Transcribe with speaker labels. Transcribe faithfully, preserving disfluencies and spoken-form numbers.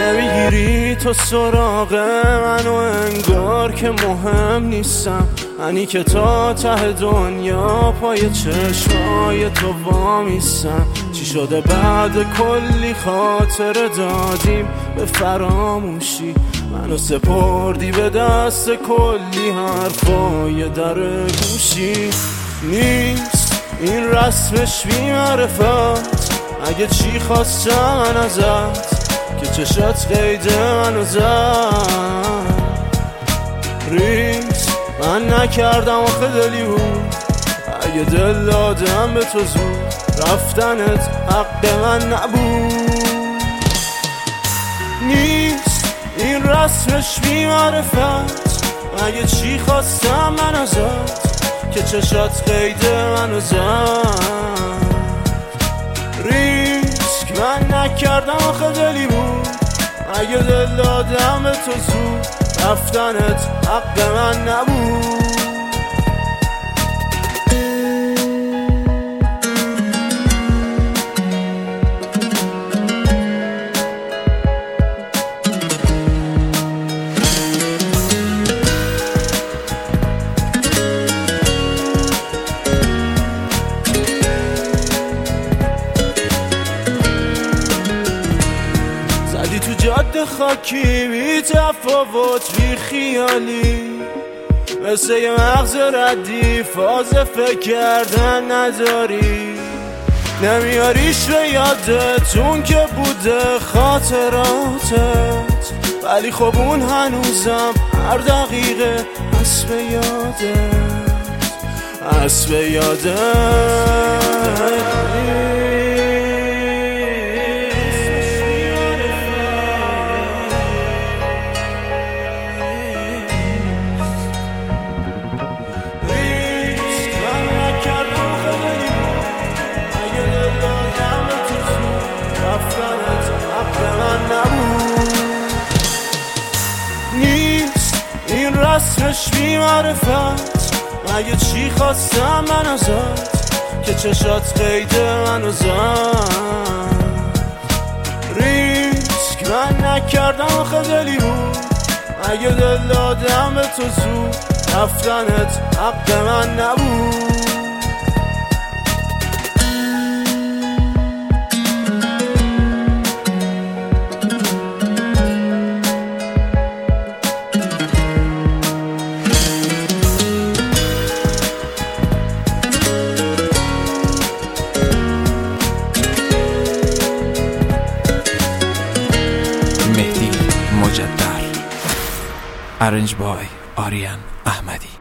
Speaker 1: نمیگیری تو سراغ منو، انگار که مهم نیستم. منی که تا ته دنیا پای چشمای تو وامیستم. چی شده بعد کلی خاطر دادیم به فراموشی، منو سپردی به دست کلی حرفای در گوشی. نیست این رسمش بی معرفت، اگه چی خواستم من ازت که چشات قید منو زد. ریز من نکردم آخه دلی بود، اگه دل دادم به تو زود رفتنت حق من نبود. نیست این رسمش بی معرفت، اگه چی خواستم من ازت که چشات قید منو زد. ریسک من نکردم آخه دلی بود، اگه دل دادم به تو زود رفتنت حق من نبود. تو جاده خاکی بی تفاوت بی خیالی، مثل یه مغز ردی فاز فکر کردن نداری. نمیاریش به یادت اون که بوده خاطراتت، ولی خب اون هنوزم هر دقیقه هست به یادت، هست به یادت. نیست این رسمش بی معرفت، مگه چی خواستم من ازت که چشات قید منو زد. ریسک من نکردم آخه دلی بود، مگه دل دادم به تو زود رفتنت حق من نبود.
Speaker 2: Arranged by Aryan Ahmadi.